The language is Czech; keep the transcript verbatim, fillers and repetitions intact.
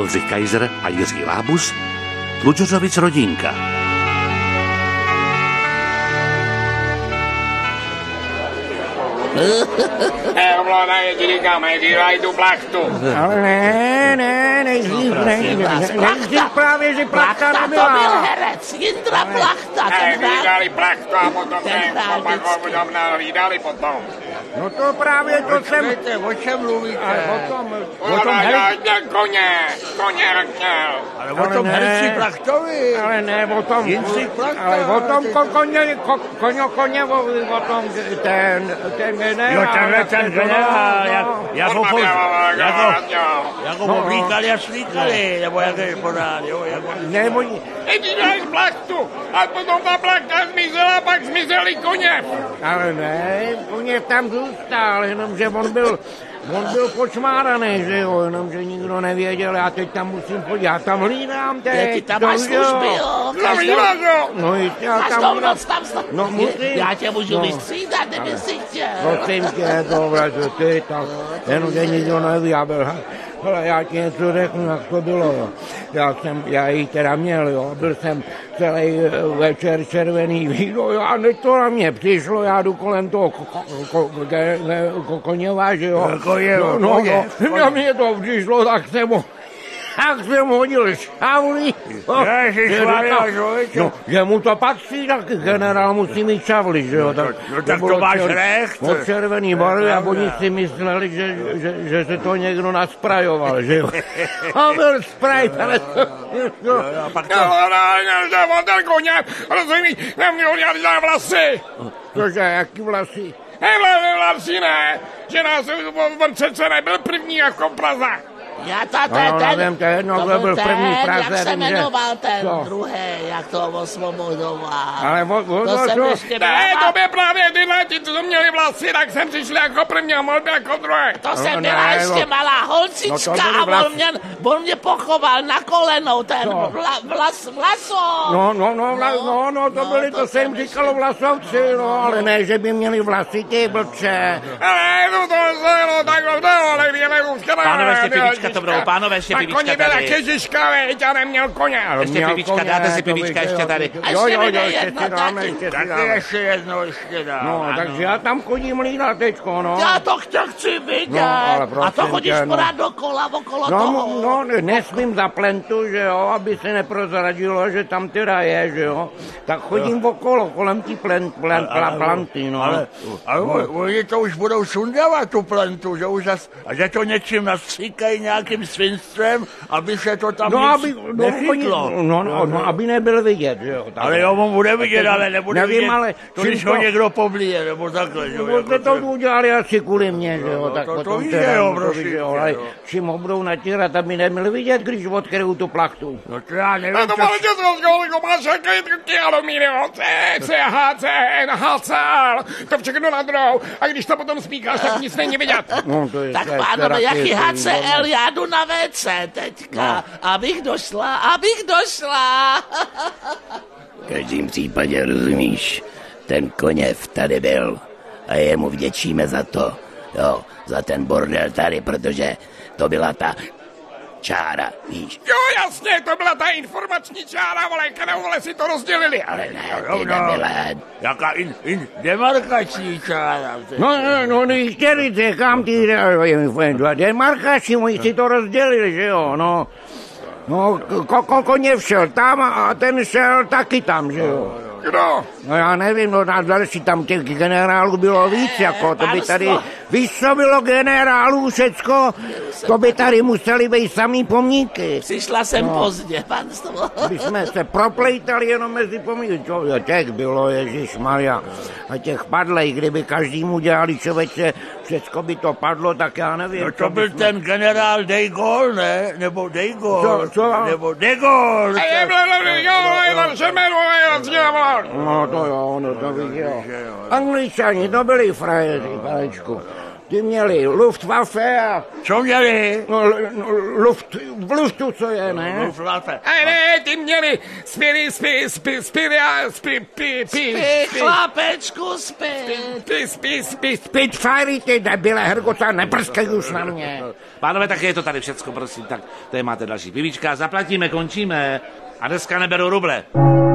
Oldřich Kaiser a Jiří Lábus, Tlučořovic rodinka. Ovládá je ti říkáme, dělaj tu plachtu. Ale ne, ne, nejdřív, nejdřív právě, že plachta nebyla. To byl herec, Jindra Plachta. Ne, vydali plachtu a potom ten opak potom navídali potom. No to právě to jsem... O čem mluvíte? O tom, o tom herci... koně, koně měl. Ale o tom herci Plachtovi. Ale ne, o tom... Jindřich Plachta. Ale o tom koně, koně, koně, o tom ten, ten generál. Jo, tenhle ten generál, jako jako oblíkali a slíkali, nebo jak je pořád, jo, jako... Nebo... Teď dáš plachtu a potom ta plachta zmizela, pak zmizeli koně. Ale ne, koně tam zůstal, jenomže on byl... On byl počmáraný, že jo, jenomže nikdo nevěděl, já teď tam musím podívat, já tam hlídám teď. Ty tam máš služby, jo. Hlídáš, jo. No jistě, já tam Každou noc tam stát. No musím. Já tě můžu vystřídat, kdyby si chtěl. Prosím tě, tohle, že ty tam, jenomže nikdo neví, já byl, hele, já ti něco řeknu, jak to bylo, jo. Já jsem, já ji teda měl, jo, byl jsem celý večer červený víno, jo, a než to na mě přišlo, já jdu kolem toho koněva, že jo. No, no, no, na mě to přišlo, tak jsem ho, tak jsem hodil šavlí. Ježišmarja, no, že mu to patří, tak generál musí mít šavlí, že jo. Tak, no, tak to máš recht. Od červený barvy a oni si mysleli, že, že, že se to někdo nasprajoval, že jo. A byl spraj, ale to... No, pak to... No, no, ten koně, rozumíš, neměl žádné vlasy. Cože, jaký vlasy? Hele, vlasy ne, že nás, on přece nebyl první jako Praza. Já to, to je no, ten, nevím, to je jedno, kdo byl první v Praze. Jak se jmenoval ten co? druhý, jak to osvobodoval. Ale o, o, to jsem to, ještě ne, to by právě tyhle, ti, co měli vlasy, tak jsem přišel jako první a mohl být jako druhý. To jsem no, byla ne, ještě no, malá holčička no, a on mě, on mě pochoval na kolenou, ten no. vla, vlas, vlasov. No, no, no, vla, no, no, to no, byli, to, to jsem říkalo vlasovci, no, ale ne, že by měli vlasy, ty blbče. Ale no, to se, no, takhle, to, ale věle už teda. Pánové, ještě pivíčka to budou, pánové, ještě tak pivíčka koně byl tady. taky Žižka, veď, a neměl koně. Ještě pivíčka, dáte si pivíčka ještě tady. Jo, jo, jo, ještě si dáme, ještě si Taky dáme. ještě jedno, ještě dám. No, takže já tam chodím hlídat teďko, no. Já to chci, chci vidět. No, ale a to prosím chodíš tě, no. pořád dokola, okolo No, toho. no, nesmím za plentu, že jo, aby se neprozradilo, že tam teda je, že jo. Tak chodím okolo, kolem tí plen, plen, pla, planty, no. Ale, ale no. Oni to už budou sundávat, tu plentu, že už zas, a že to něčím nastříkají nějakým svinstvem, aby se to tam no, nic aby, no, nechytlo. No, no, no, aby nebyl vidět, že jo. Tak, ale jo, on bude vidět, ale nebude nevím, vidět, ale to když ho někdo poblíje, nebo takhle, že jo. No, jako to udělali asi kvůli mně, že jo. No, tak to, to potom víš, teda, jo, to prosím, víš, jo, ale čím ho budou natírat, aby neměl vidět, když odkryjou tu plachtu. No to já nevím, A to máte to zkoliko máš jaký aluminium, C, C, H, C, N, H, C, L, to všechno na druhou. A když to potom smíkáš, tak nic není vidět. No, to je, Tak to je, pánové, jaký H C L, no. já jdu na V C teďka, no. abych došla, abych došla. V každém případě rozumíš, ten Koněv tady byl a jemu vděčíme za to, jo, za ten bordel tady, protože to byla ta čára, víš. Jo, jasně, to byla ta informační čára, vole, kterou, vole, si to rozdělili. Ale ne, no, ty no. debile. Jaká in, in, demarkační čára. No, no, no, nechtěli se, kam ty demarkační, oni si to rozdělili, že jo, no. No, ko, ko, Koněv šel tam a ten šel taky tam, že jo. Kdo? No já nevím, no na další tam těch generálů bylo víc, jako to by tady, víš, co bylo generálů všecko, to by tady museli být samý pomníky. Přišla jsem no. pozdě, panstvo. My jsme se proplejtali jenom mezi pomníky, čo, těch bylo, ježišmarja, a těch padlej, kdyby každému dělali člověče, všecko by to padlo, tak já nevím. No to byl jsme... ten generál de Gaulle, ne? Nebo de Gaulle. Co, co? Nebo de Gaulle. Ej, blablabla, jo, jo, že jmenuje, no to jo, no to bych jo. Angličani, to byli frajeři, panečku. ty měli Luftwaffe a... Co měli? No, no luft, v luftu, co je, ne? Luftwaffe. A ne, ty měli spiri, spi, spi, spiri, spi, pi, pi, Spí, chlapečku, spí. spi, spi, spi, Spitfire, ty debile, Hergota, neprskej už na mě. Pánové, tak je to tady všecko, prosím. Tak tady máte další pivíčka, zaplatíme, končíme. A dneska neberu ruble.